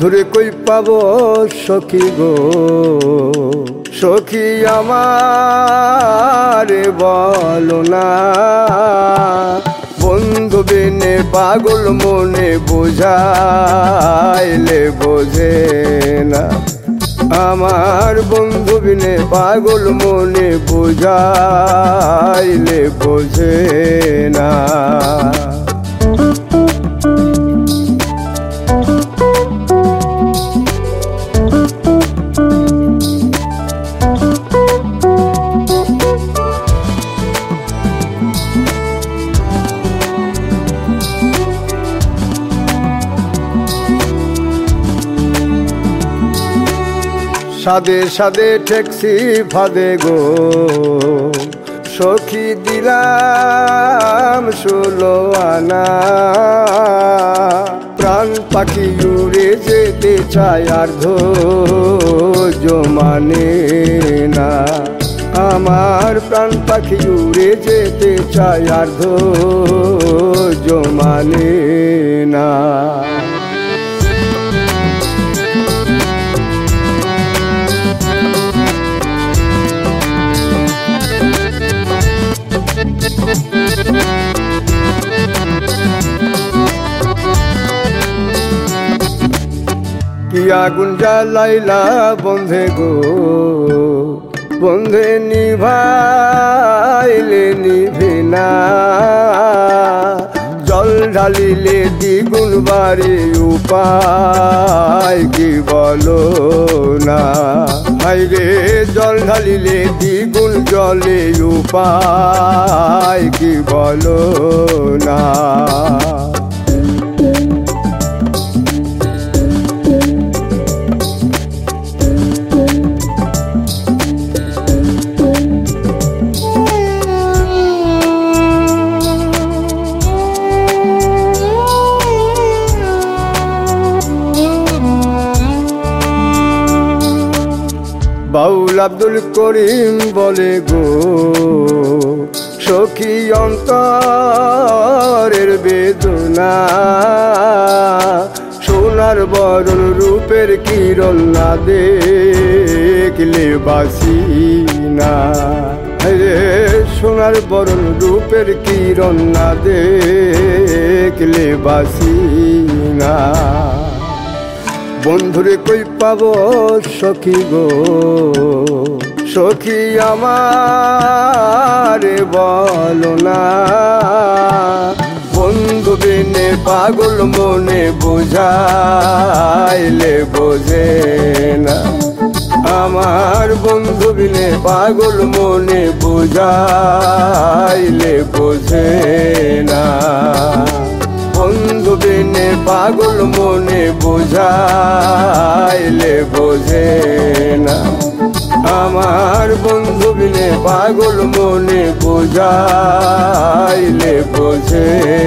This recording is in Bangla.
বন্ধুরে কই পাব সখী গো, সখী আমার বলো না। বন্ধু বিনে পাগল মনে বোঝাইলে বোঝে না। আমার বন্ধু বিনে পাগল মনে বোঝাইলে বোঝে না। সাদে সাদে ট্যাক্সি ফাদে গো, সখী দিলাম 16 আনা। প্রাণ পাখি উড়ে যেতে চায় আর ধৈর্য মানে না। আমার প্রাণ পাখি উড়ে যেতে চায় আর ধৈর্য মানে না। কি আগুন জ্বালাইলা বন্ধে গো, বন্ধে নিভাইলে নিভে না। জল ঢালিলে দ্বিগুণ বাড়ে উপায় কি বলো না। হাইরে জল ঢালিলে দ্বিগুণ জলে উপায় কি বলো না। বাউল আব্দুল করিম বলে গো, সখী অন্তরের বেদনা। সোনার বরণ রূপের কিরণ না দেখলে বাসি না। রে সোনার বরণ রূপের কিরণ না দেখলে বাসি না। বন্ধুরে কই পাব সখী গো, সখী আমার বলো না। বন্ধু বিনে পাগল মনে বোঝাইলে বোঝে না। আমার বন্ধু বিনে পাগল মনে বোঝাইলে বোঝে না। বন্ধু বিনে পাগল মনে বোঝাইলে বোঝে না। আমার বন্ধু বিনে পাগল মনে বোঝাইলে বোঝে